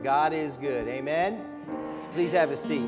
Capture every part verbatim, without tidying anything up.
God is good. Amen? Please have a seat.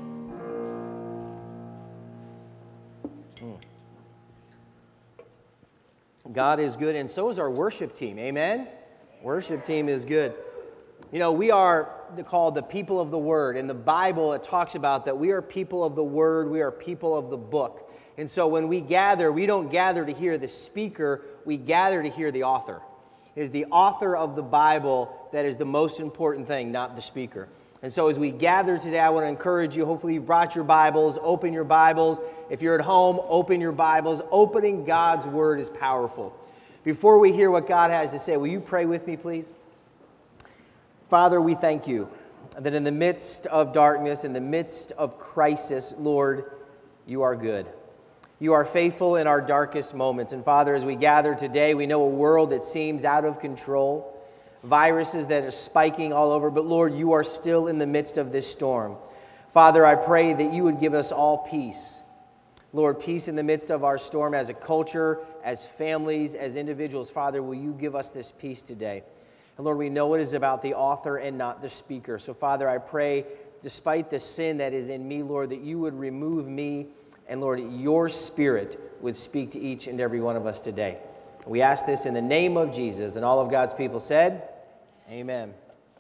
God is good, and so is our worship team. Amen? Worship team is good. You know, we are called the people of the Word. In the Bible, it talks about that we are people of the Word. We are people of the book. And so when we gather, we don't gather to hear the speaker. We gather to hear the author. It is the author of the Bible that is the most important thing, not the speaker. And so as we gather today, I want to encourage you, hopefully you've brought your Bibles, open your Bibles. If you're at home, open your Bibles. Opening God's Word is powerful. Before we hear what God has to say, will you pray with me, please? Father, we thank you that in the midst of darkness, in the midst of crisis, Lord, you are good. You are faithful in our darkest moments. And Father, as we gather today, we know a world that seems out of control, viruses that are spiking all over, but Lord, you are still in the midst of this storm. Father, I pray that you would give us all peace. Lord, peace in the midst of our storm as a culture, as families, as individuals. Father, will you give us this peace today? And Lord, we know it is about the author and not the speaker. So Father, I pray, despite the sin that is in me, Lord, that you would remove me, and Lord, your Spirit would speak to each and every one of us today. We ask this in the name of Jesus, and all of God's people said, amen.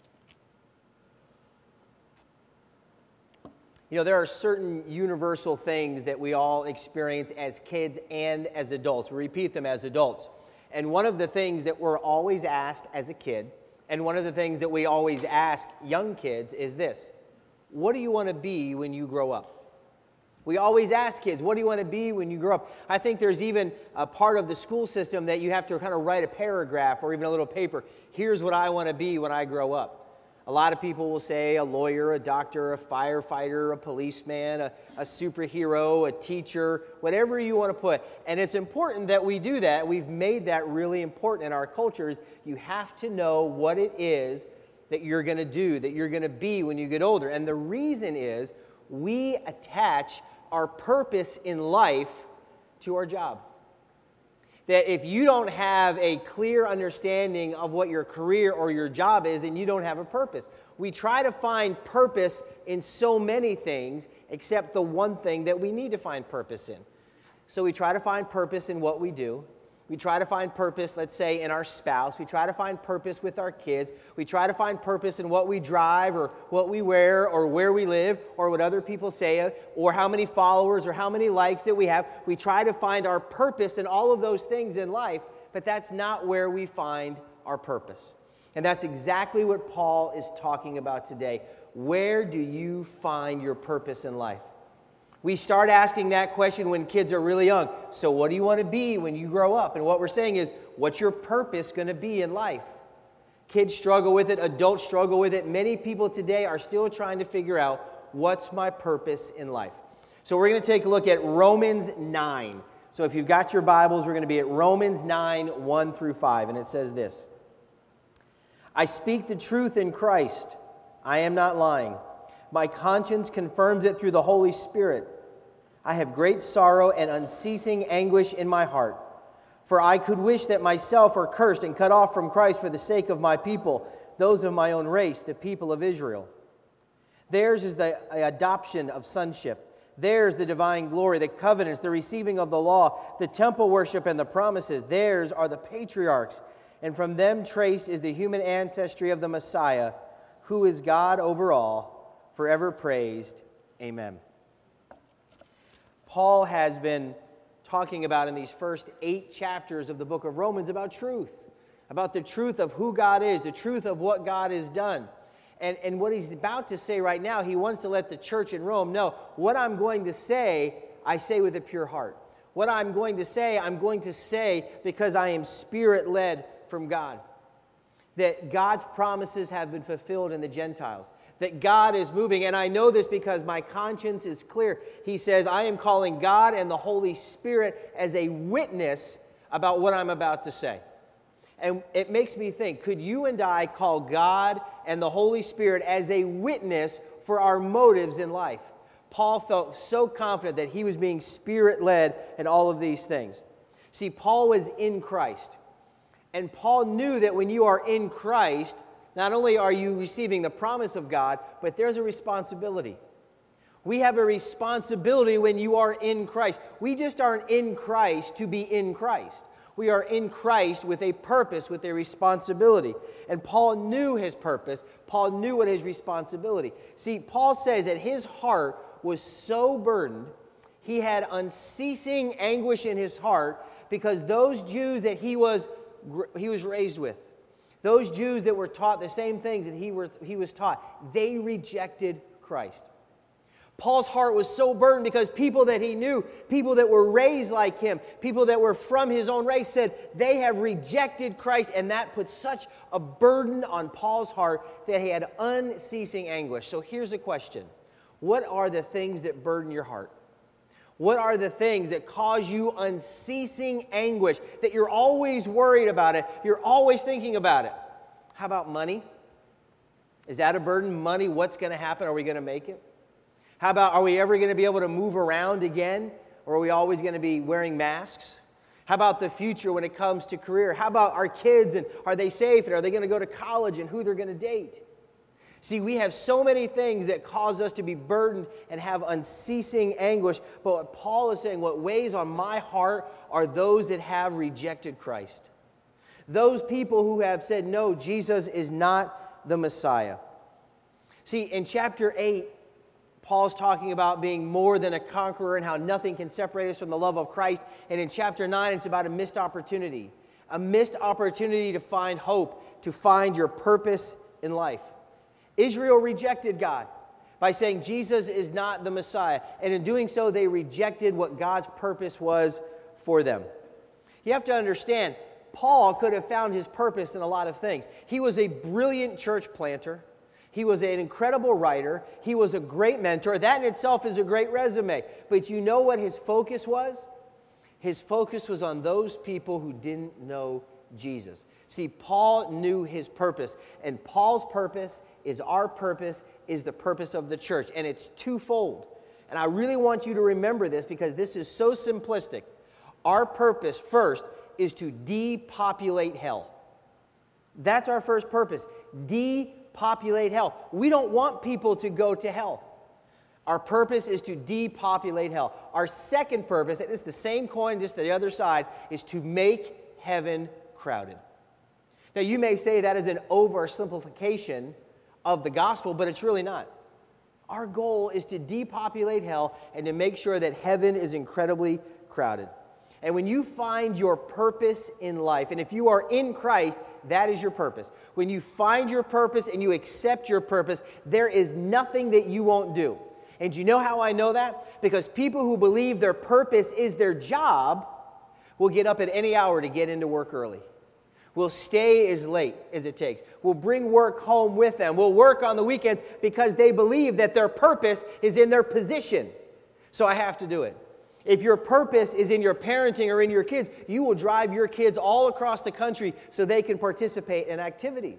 You know, there are certain universal things that we all experience as kids and as adults. We repeat them as adults. And one of the things that we're always asked as a kid, and one of the things that we always ask young kids is this: what do you want to be when you grow up? We always ask kids, what do you want to be when you grow up? I think there's even a part of the school system that you have to kind of write a paragraph or even a little paper. Here's what I want to be when I grow up. A lot of people will say a lawyer, a doctor, a firefighter, a policeman, a, a superhero, a teacher, whatever you want to put. And it's important that we do that. We've made that really important in our cultures. You have to know what it is that you're going to do, that you're going to be when you get older. And the reason is we attach our purpose in life to our job. That if you don't have a clear understanding of what your career or your job is, then you don't have a purpose. We try to find purpose in so many things, except the one thing that we need to find purpose in. So we try to find purpose in what we do. We try to find purpose, let's say, in our spouse. We try to find purpose with our kids. We try to find purpose in what we drive or what we wear or where we live or what other people say or how many followers or how many likes that we have. We try to find our purpose in all of those things in life, but that's not where we find our purpose. And that's exactly what Paul is talking about today. Where do you find your purpose in life? We start asking that question when kids are really young. So what do you want to be when you grow up? And what we're saying is, what's your purpose going to be in life? Kids struggle with it. Adults struggle with it. Many people today are still trying to figure out, what's my purpose in life? So we're going to take a look at Romans nine. So if you've got your Bibles, we're going to be at Romans nine, one through five. And it says this: I speak the truth in Christ. I am not lying. My conscience confirms it through the Holy Spirit. I have great sorrow and unceasing anguish in my heart. For I could wish that myself were cursed and cut off from Christ for the sake of my people, those of my own race, the people of Israel. Theirs is the adoption of sonship. Theirs the divine glory, the covenants, the receiving of the law, the temple worship and the promises. Theirs are the patriarchs, and from them traced is the human ancestry of the Messiah, who is God over all, forever praised. Amen. Paul has been talking about in these first eight chapters of the book of Romans about truth, about the truth of who God is, the truth of what God has done. And, and what he's about to say right now, he wants to let the church in Rome know, what I'm going to say, I say with a pure heart. What I'm going to say, I'm going to say because I am Spirit-led from God. That God's promises have been fulfilled in the Gentiles. That God is moving, and I know this because my conscience is clear. He says, I am calling God and the Holy Spirit as a witness about what I'm about to say. And it makes me think, could you and I call God and the Holy Spirit as a witness for our motives in life? Paul felt so confident that he was being Spirit-led in all of these things. See, Paul was in Christ. And Paul knew that when you are in Christ, Not only are you receiving the promise of God, but there's a responsibility. We have a responsibility when you are in Christ. We just aren't in Christ to be in Christ. We are in Christ with a purpose, with a responsibility. And Paul knew his purpose. Paul knew what his responsibility. See, Paul says that his heart was so burdened, he had unceasing anguish in his heart because those Jews that he was, he was raised with, those Jews that were taught the same things that he, were, he was taught, they rejected Christ. Paul's heart was so burdened because people that he knew, people that were raised like him, people that were from his own race said they have rejected Christ, and that put such a burden on Paul's heart that he had unceasing anguish. So here's a question. What are the things that burden your heart? What are the things that cause you unceasing anguish, that you're always worried about it, you're always thinking about it? How about money? Is that a burden? Money, what's going to happen? Are we going to make it? How about, are we ever going to be able to move around again? Or are we always going to be wearing masks? How about the future when it comes to career? How about our kids, and are they safe? And are they going to go to college, and who they're going to date? See, we have so many things that cause us to be burdened and have unceasing anguish. But what Paul is saying, what weighs on my heart are those that have rejected Christ. Those people who have said, no, Jesus is not the Messiah. See, in chapter eight, Paul's talking about being more than a conqueror and how nothing can separate us from the love of Christ. And in chapter nine, it's about a missed opportunity. A missed opportunity to find hope, to find your purpose in life. Israel rejected God by saying Jesus is not the Messiah. And in doing so, they rejected what God's purpose was for them. You have to understand, Paul could have found his purpose in a lot of things. He was a brilliant church planter. He was an incredible writer. He was a great mentor. That in itself is a great resume. But you know what his focus was? His focus was on those people who didn't know Jesus. See, Paul knew his purpose. And Paul's purpose is our purpose, is the purpose of the church. And it's twofold. And I really want you to remember this because this is so simplistic. Our purpose, first, is to depopulate hell. That's our first purpose. Depopulate populate hell. We don't want people to go to hell. Our purpose is to depopulate hell. Our second purpose, and it's the same coin, just the other side, is to make heaven crowded. Now, you may say that is an oversimplification of the gospel, but it's really not. Our goal is to depopulate hell and to make sure that heaven is incredibly crowded. And when you find your purpose in life, and if you are in Christ, that is your purpose. When you find your purpose and you accept your purpose, there is nothing that you won't do. And you know how I know that? Because people who believe their purpose is their job will get up at any hour to get into work early. Will stay as late as it takes. Will bring work home with them. Will work on the weekends because they believe that their purpose is in their position. So I have to do it. If your purpose is in your parenting or in your kids, you will drive your kids all across the country so they can participate in activities.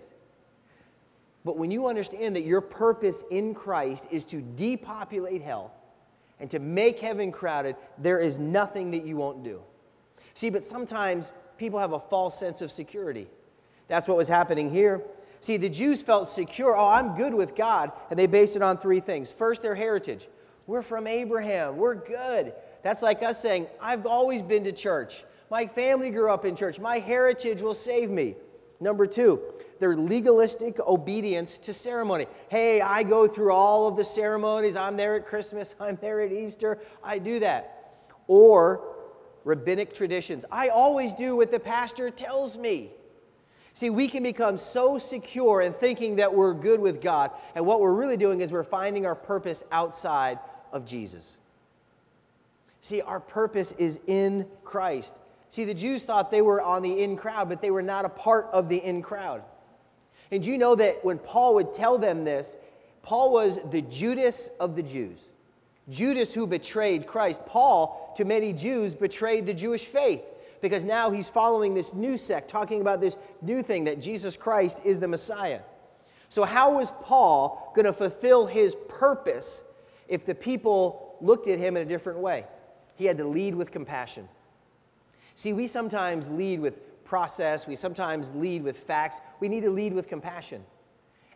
But when you understand that your purpose in Christ is to depopulate hell and to make heaven crowded, there is nothing that you won't do. See, but sometimes people have a false sense of security. That's what was happening here. See, the Jews felt secure. Oh, I'm good with God. And they based it on three things. First, their heritage. We're from Abraham. We're good. That's like us saying, I've always been to church. My family grew up in church. My heritage will save me. Number two, their legalistic obedience to ceremony. Hey, I go through all of the ceremonies. I'm there at Christmas. I'm there at Easter. I do that. Or rabbinic traditions. I always do what the pastor tells me. See, we can become so secure in thinking that we're good with God. And what we're really doing is we're finding our purpose outside of Jesus. See, our purpose is in Christ. See, the Jews thought they were on the in crowd, but they were not a part of the in crowd. And you know that when Paul would tell them this, Paul was the Judas of the Jews. Judas who betrayed Christ. Paul, to many Jews, betrayed the Jewish faith because now he's following this new sect, talking about this new thing, that Jesus Christ is the Messiah. So how was Paul going to fulfill his purpose if the people looked at him in a different way? He had to lead with compassion. See, we sometimes lead with process. We sometimes lead with facts. We need to lead with compassion.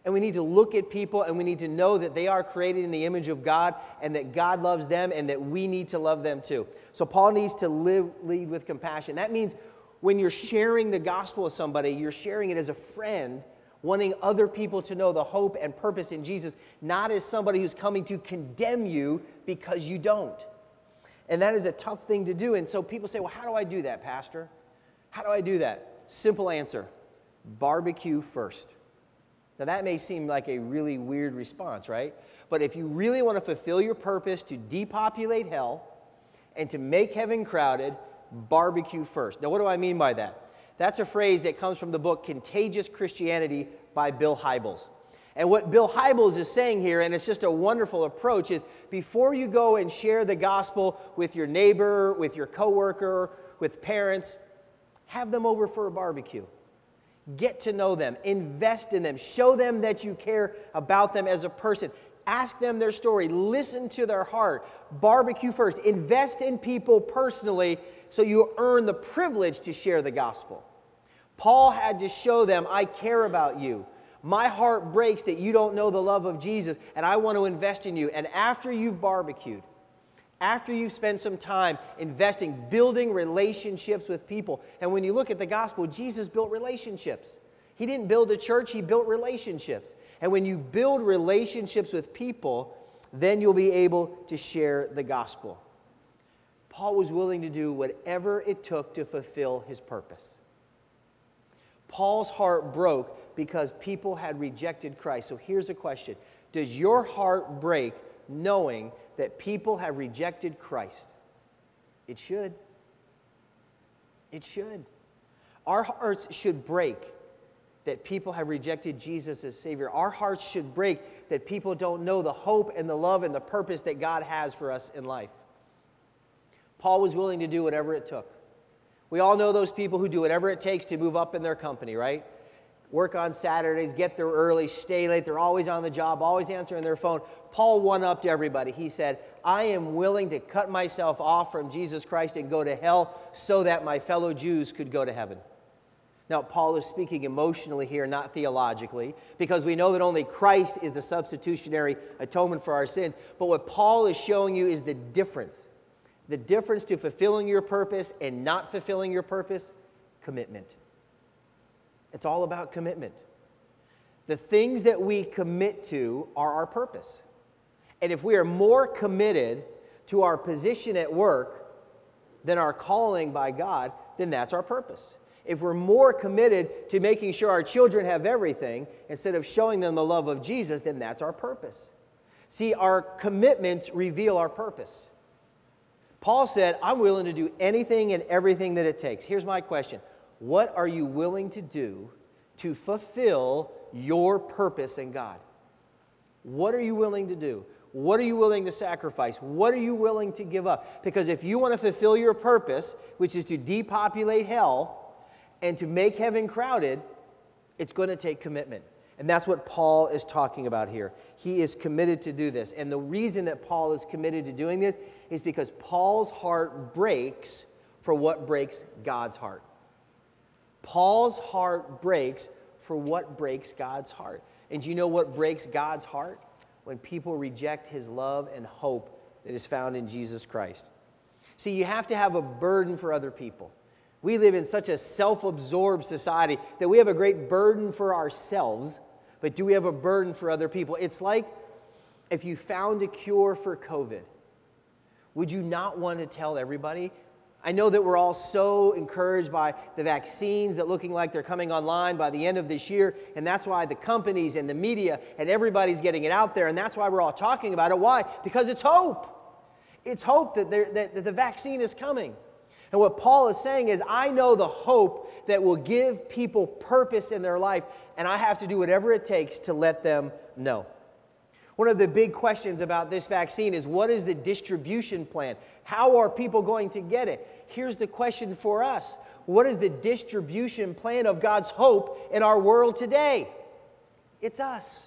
And we need to look at people and we need to know that they are created in the image of God and that God loves them and that we need to love them too. So Paul needs to live, lead with compassion. That means when you're sharing the gospel with somebody, you're sharing it as a friend, wanting other people to know the hope and purpose in Jesus, not as somebody who's coming to condemn you because you don't. And that is a tough thing to do. And so people say, well, how do I do that, Pastor? How do I do that? Simple answer, barbecue first. Now that may seem like a really weird response, right? But if you really want to fulfill your purpose to depopulate hell and to make heaven crowded, barbecue first. Now what do I mean by that? That's a phrase that comes from the book Contagious Christianity by Bill Hybels. And what Bill Hybels is saying here, and it's just a wonderful approach, is before you go and share the gospel with your neighbor, with your coworker, with parents, have them over for a barbecue. Get to know them. Invest in them. Show them that you care about them as a person. Ask them their story. Listen to their heart. Barbecue first. Invest in people personally so you earn the privilege to share the gospel. Paul had to show them, I care about you. My heart breaks that you don't know the love of Jesus, and I want to invest in you. And after you've barbecued, after you've spent some time investing, building relationships with people. And when you look at the gospel, Jesus built relationships. He didn't build a church, he built relationships. And when you build relationships with people, then you'll be able to share the gospel. Paul was willing to do whatever it took to fulfill his purpose. Paul's heart broke because people had rejected Christ. So here's a question. Does your heart break knowing that people have rejected Christ? It should. It should. Our hearts should break that people have rejected Jesus as Savior. Our hearts should break that people don't know the hope and the love and the purpose that God has for us in life. Paul was willing to do whatever it took. We all know those people who do whatever it takes to move up in their company, right? Work on Saturdays, get there early, stay late. They're always on the job, always answering their phone. Paul one-upped everybody. He said, I am willing to cut myself off from Jesus Christ and go to hell so that my fellow Jews could go to heaven. Now, Paul is speaking emotionally here, not theologically, because we know that only Christ is the substitutionary atonement for our sins. But what Paul is showing you is the difference. The difference to fulfilling your purpose and not fulfilling your purpose, commitment. It's all about commitment. The things that we commit to are our purpose. And if we are more committed to our position at work than our calling by God, then that's our purpose. If we're more committed to making sure our children have everything instead of showing them the love of Jesus, then that's our purpose. See, our commitments reveal our purpose. Paul said, I'm willing to do anything and everything that it takes. Here's my question. What are you willing to do to fulfill your purpose in God? What are you willing to do? What are you willing to sacrifice? What are you willing to give up? Because if you want to fulfill your purpose, which is to depopulate hell and to make heaven crowded, it's going to take commitment. And that's what Paul is talking about here. He is committed to do this. And the reason that Paul is committed to doing this is because Paul's heart breaks for what breaks God's heart. Paul's heart breaks for what breaks God's heart. And do you know what breaks God's heart? When people reject his love and hope that is found in Jesus Christ. See, you have to have a burden for other people. We live in such a self-absorbed society that we have a great burden for ourselves, but do we have a burden for other people? It's like if you found a cure for COVID. Would you not want to tell everybody? I know that we're all so encouraged by the vaccines that looking like they're coming online by the end of this year, and that's why the companies and the media and everybody's getting it out there, and that's why we're all talking about it. Why? Because it's hope. It's hope that, there, that, that the vaccine is coming. And what Paul is saying is, I know the hope that will give people purpose in their life, and I have to do whatever it takes to let them know. One of the big questions about this vaccine is, what is the distribution plan? How are people going to get it? Here's the question for us. What is the distribution plan of God's hope in our world today? It's us.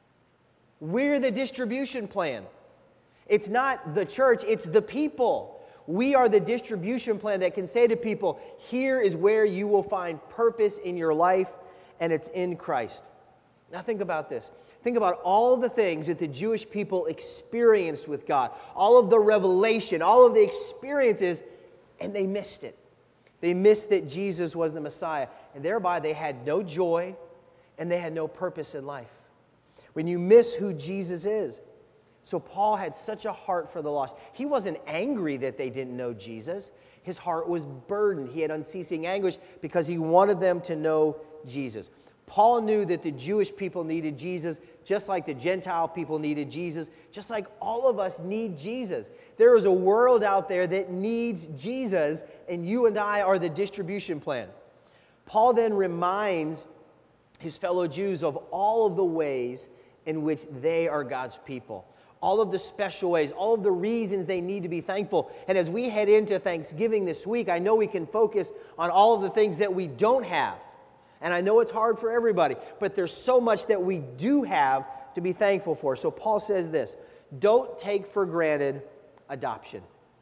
We're the distribution plan. It's not the church, it's the people. We are the distribution plan that can say to people, here is where you will find purpose in your life, and it's in Christ. Now think about this. Think about all the things that the Jewish people experienced with God, all of the revelation, all of the experiences, and they missed it. They missed that Jesus was the Messiah, and thereby they had no joy and they had no purpose in life. When you miss who Jesus is. So Paul had such a heart for the lost. He wasn't angry that they didn't know Jesus. His heart was burdened. He had unceasing anguish because he wanted them to know Jesus. Paul knew that the Jewish people needed Jesus, just like the Gentile people needed Jesus, just like all of us need Jesus. There is a world out there that needs Jesus, and you and I are the distribution plan. Paul then reminds his fellow Jews of all of the ways in which they are God's people. All of the special ways, all of the reasons they need to be thankful. And as we head into Thanksgiving this week, I know we can focus on all of the things that we don't have. And I know it's hard for everybody, but there's so much that we do have to be thankful for. So Paul says this, don't take for granted adoption.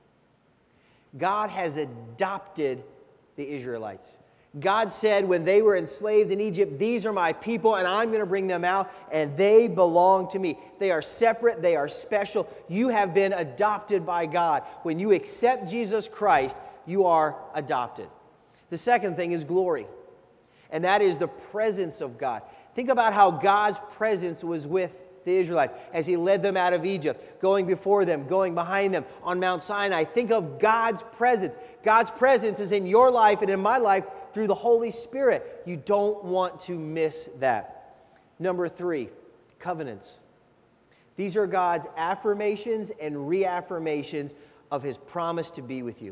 God has adopted the Israelites. God said when they were enslaved in Egypt, these are my people and I'm going to bring them out and they belong to me. They are separate. They are special. You have been adopted by God. When you accept Jesus Christ, you are adopted. The second thing is glory. And that is the presence of God. Think about how God's presence was with the Israelites as He led them out of Egypt, going before them, going behind them on Mount Sinai. Think of God's presence. God's presence is in your life and in my life through the Holy Spirit. You don't want to miss that. Number three, covenants. These are God's affirmations and reaffirmations of His promise to be with you.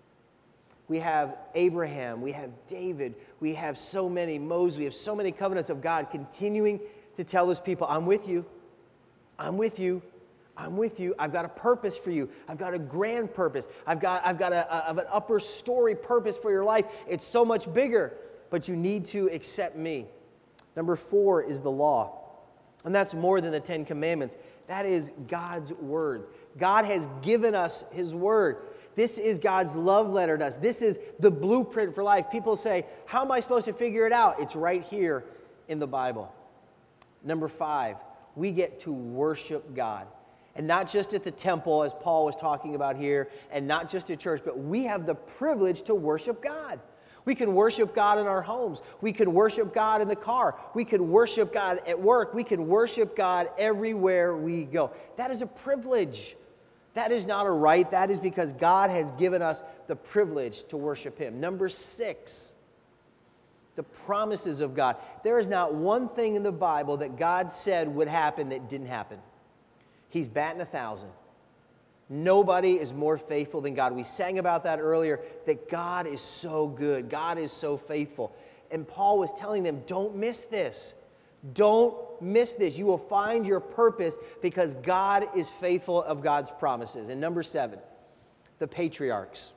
We have Abraham, we have David, we have so many, Moses, we have so many covenants of God continuing to tell His people, I'm with you, I'm with you, I'm with you, I've got a purpose for you, I've got a grand purpose, I've got, I've got a, a, an upper story purpose for your life. It's so much bigger, but you need to accept me. Number four is the law, and that's more than the Ten Commandments. That is God's Word. God has given us His Word. This is God's love letter to us. This is the blueprint for life. People say, how am I supposed to figure it out? It's right here in the Bible. Number five, we get to worship God. And not just at the temple, as Paul was talking about here, and not just at church, but we have the privilege to worship God. We can worship God in our homes. We can worship God in the car. We can worship God at work. We can worship God everywhere we go. That is a privilege. That is not a right. That is because God has given us the privilege to worship Him. Number six, the promises of God. There is not one thing in the Bible that God said would happen that didn't happen. He's batting a thousand. Nobody is more faithful than God. We sang about that earlier, that God is so good. God is so faithful. And Paul was telling them, don't miss this. Don't miss this. You will find your purpose because God is faithful of God's promises. And number seven, the patriarchs.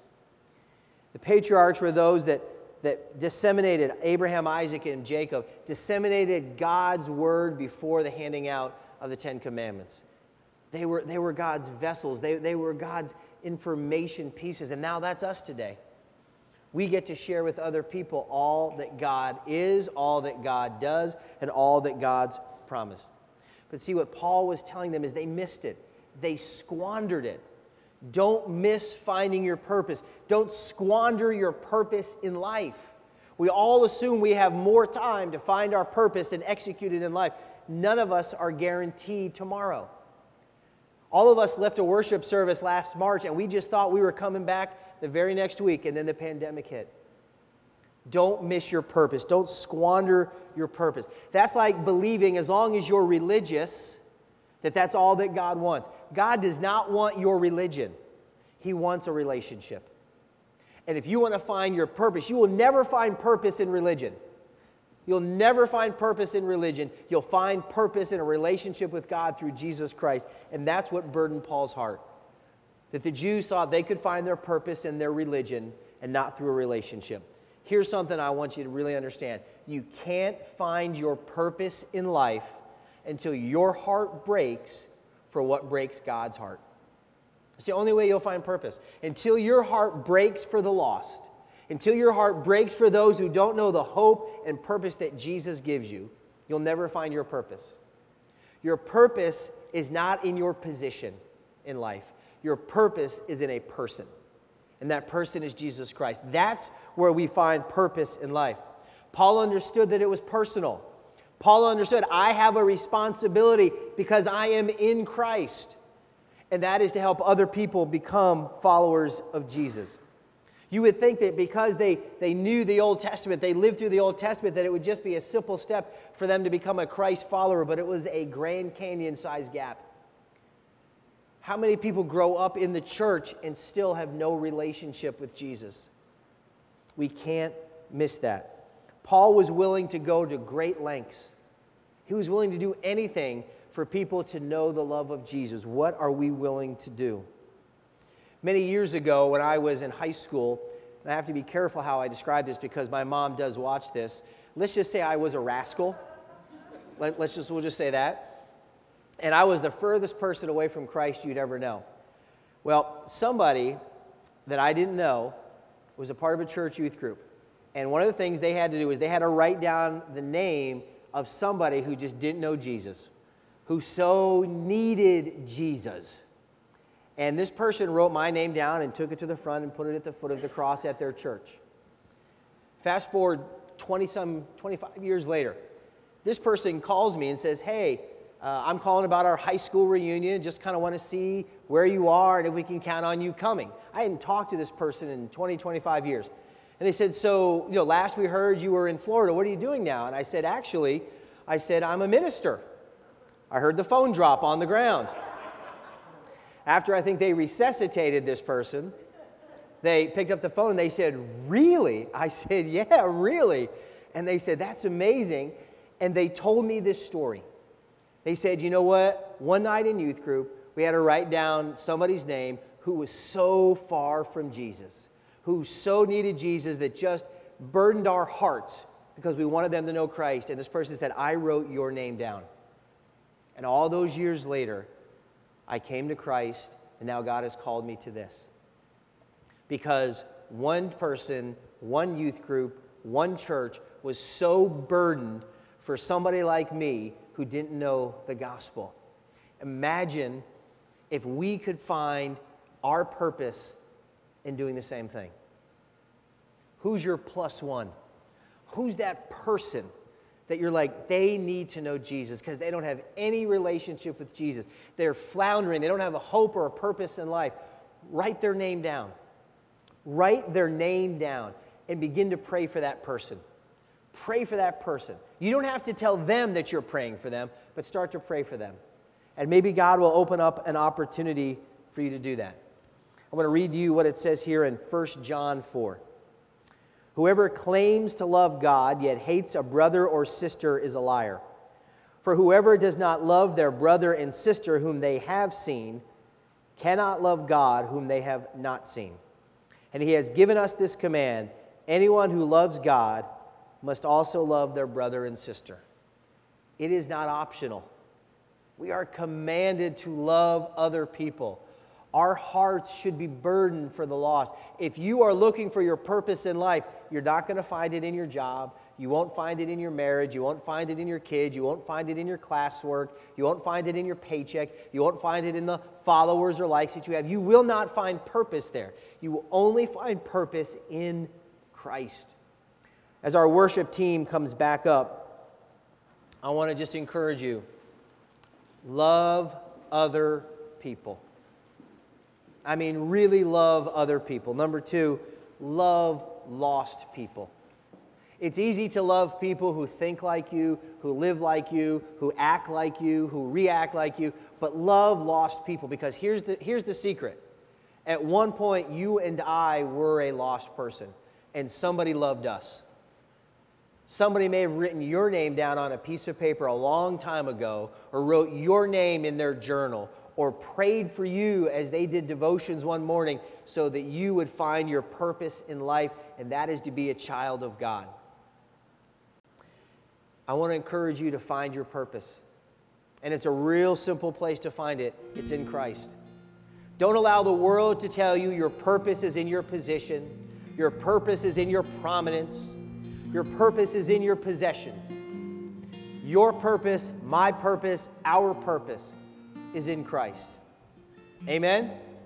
The patriarchs were those that, that disseminated, Abraham, Isaac, and Jacob, disseminated God's word before the handing out of the Ten Commandments. They were, they were God's vessels. They, they were God's information pieces. And now that's us today. We get to share with other people all that God is, all that God does, and all that God's promised. But see, what Paul was telling them is they missed it. They squandered it. Don't miss finding your purpose. Don't squander your purpose in life. We all assume we have more time to find our purpose and execute it in life. None of us are guaranteed tomorrow. All of us left a worship service last March, and we just thought we were coming back the very next week, and then the pandemic hit. Don't miss your purpose. Don't squander your purpose. That's like believing as long as you're religious, that that's all that God wants. God does not want your religion. He wants a relationship. And if you want to find your purpose, you will never find purpose in religion. You'll never find purpose in religion. You'll find purpose in a relationship with God through Jesus Christ. And that's what burdened Paul's heart. That the Jews thought they could find their purpose in their religion and not through a relationship. Here's something I want you to really understand. You can't find your purpose in life until your heart breaks for what breaks God's heart. It's the only way you'll find purpose. Until your heart breaks for the lost, until your heart breaks for those who don't know the hope and purpose that Jesus gives you, you'll never find your purpose. Your purpose is not in your position in life. Your purpose is in a person. And that person is Jesus Christ. That's where we find purpose in life. Paul understood that it was personal. Paul understood, I have a responsibility because I am in Christ. And that is to help other people become followers of Jesus. You would think that because they, they knew the Old Testament, they lived through the Old Testament, that it would just be a simple step for them to become a Christ follower, but it was a Grand Canyon-sized gap. How many people grow up in the church and still have no relationship with Jesus? We can't miss that. Paul was willing to go to great lengths. He was willing to do anything for people to know the love of Jesus. What are we willing to do? Many years ago, when I was in high school, and I have to be careful how I describe this because my mom does watch this. Let's just say I was a rascal. Let, let's just, we'll just say that. And I was the furthest person away from Christ you'd ever know. Well, somebody that I didn't know was a part of a church youth group. And one of the things they had to do is they had to write down the name of somebody who just didn't know Jesus, who so needed Jesus. And this person wrote my name down and took it to the front and put it at the foot of the cross at their church. Fast forward twenty-some, twenty-five years later, this person calls me and says, hey, uh, I'm calling about our high school reunion, just kind of want to see where you are and if we can count on you coming. I hadn't talked to this person in twenty, twenty-five years. And they said, so, you know, last we heard you were in Florida. What are you doing now? And I said, actually, I said, I'm a minister. I heard the phone drop on the ground. After I think they resuscitated this person, they picked up the phone and they said, really? I said, yeah, really. And they said, that's amazing. And they told me this story. They said, you know what? One night in youth group, we had to write down somebody's name who was so far from Jesus, who so needed Jesus that just burdened our hearts because we wanted them to know Christ. And this person said, I wrote your name down. And all those years later, I came to Christ, and now God has called me to this. Because one person, one youth group, one church was so burdened for somebody like me who didn't know the gospel. Imagine if we could find our purpose in doing the same thing. Who's your plus one? Who's that person that you're like, they need to know Jesus because they don't have any relationship with Jesus. They're floundering. They don't have a hope or a purpose in life. Write their name down. Write their name down and begin to pray for that person. Pray for that person. You don't have to tell them that you're praying for them, but start to pray for them. And maybe God will open up an opportunity for you to do that. I want to read to you what it says here in First John four. Whoever claims to love God yet hates a brother or sister is a liar. For whoever does not love their brother and sister whom they have seen cannot love God whom they have not seen. And he has given us this command, anyone who loves God must also love their brother and sister. It is not optional. We are commanded to love other people. Our hearts should be burdened for the lost. If you are looking for your purpose in life, you're not going to find it in your job. You won't find it in your marriage. You won't find it in your kids. You won't find it in your classwork. You won't find it in your paycheck. You won't find it in the followers or likes that you have. You will not find purpose there. You will only find purpose in Christ. As our worship team comes back up, I want to just encourage you. Love other people. I mean, really love other people. Number two, love lost people. It's easy to love people who think like you, who live like you, who act like you, who react like you, but love lost people because here's the, here's the secret. At one point, you and I were a lost person, and somebody loved us. Somebody may have written your name down on a piece of paper a long time ago, or wrote your name in their journal, or prayed for you as they did devotions one morning so that you would find your purpose in life, and that is to be a child of God. I want to encourage you to find your purpose. And it's a real simple place to find it. It's in Christ. Don't allow the world to tell you your purpose is in your position, your purpose is in your prominence, your purpose is in your possessions. Your purpose, my purpose, our purpose is in Christ. Amen?